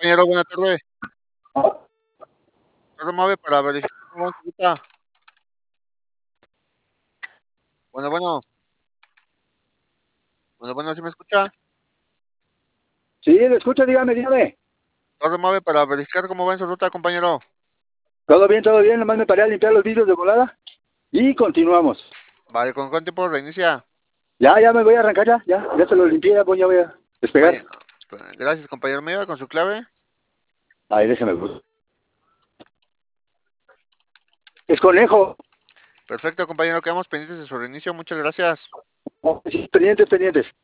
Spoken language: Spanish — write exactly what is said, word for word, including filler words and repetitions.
compañero? Buena tarde. Solo mueve para verificar cómo va su ruta. Bueno, bueno. Bueno, bueno, ¿sí me escucha? Sí, le escucho, dígame, dígame. Solo mueve para verificar cómo va en su ruta, compañero. Todo bien, todo bien, nomás me paré a limpiar los vidrios de volada y continuamos. Vale, ¿con cuánto tiempo reinicia? Ya, ya me voy a arrancar ya, ya, ya se lo limpié, ya voy, ya voy a despegar. Compañero, gracias, compañero. ¿Me iba con su clave? Ahí déjeme. Es conejo. Perfecto, compañero. Quedamos pendientes de su reinicio. Muchas gracias. Oh, sí, pendientes, pendientes.